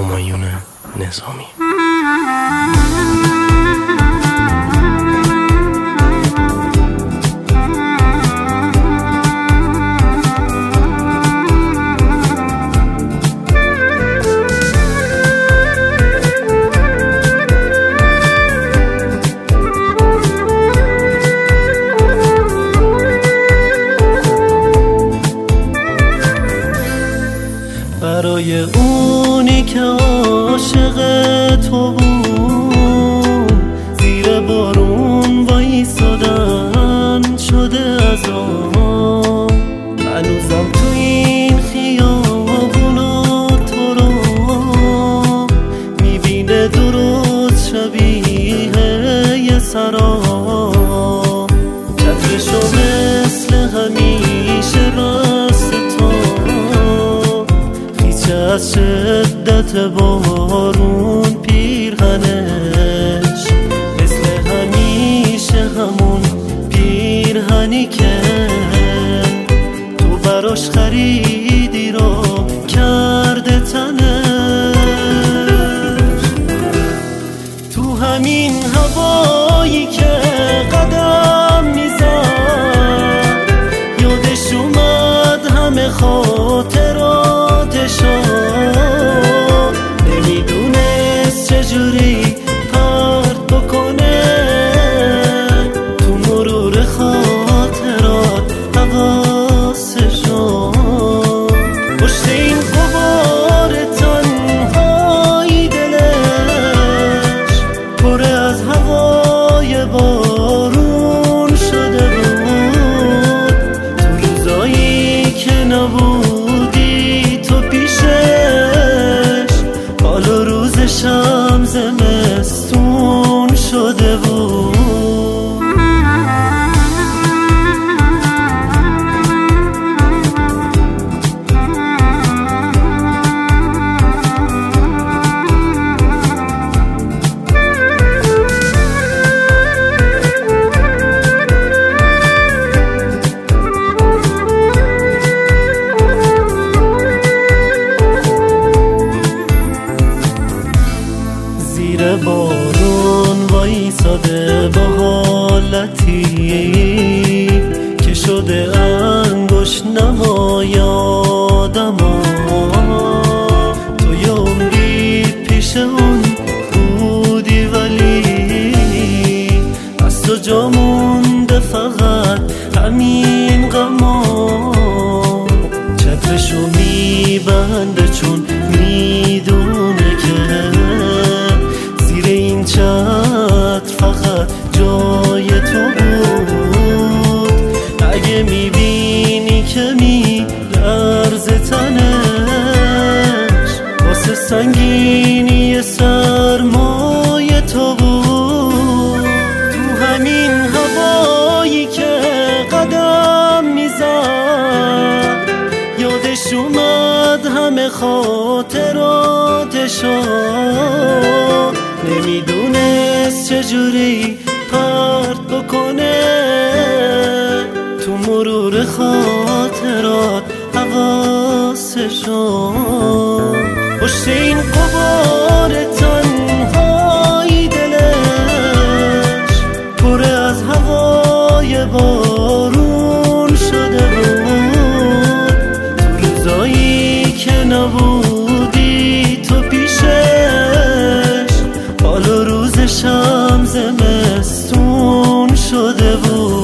همایون نظامی. برای اونی که عاشق تو بود، زیر بارون وایسادن شده از آن. هنوزم تو این خیابونا تو رو میبینه درست شبیه یه سراب. چترشو مثل همیشه راست تو از شدت بارون پیرهنش مثل همیشه همون پیرهنی که تو براش خریدی رو کرده تنش. تو همین هوایی که قدم میزد یادش اومد همه خاطراتشو. نمیدونست چجوری پرت بکنه تو مرور خاطرات حواسشو. پشت این غبار تنهایی دلش پر از هوای بارون شده بود. تو روزایی که نبودی تو پیشش، حالا روزشم زمستون شده بود. زیر بارون وایساده با حالتی که شده انگشت نمای آدما. تو یه عمری پیش اون بودی ولی از تو جا مونده فقط همین غما. چترشو میبنده چون میدونه که زیر این چتر فقط جای تو بود. اگه میبینی که میلرزه تنش واسه سنگینی سرمای تو بود. تو همین هوایی که قدم میزد یادش اومد همه خاطراتشو. نمیدونست چجوری پرت بکنه تو مرور خاطرات حواسشو. پشت این غبار تنهایی دلش پر از هوای بارون شده بود. تو روزایی که نبودی تو پیشش، حالا روزشم زمستون شده بود.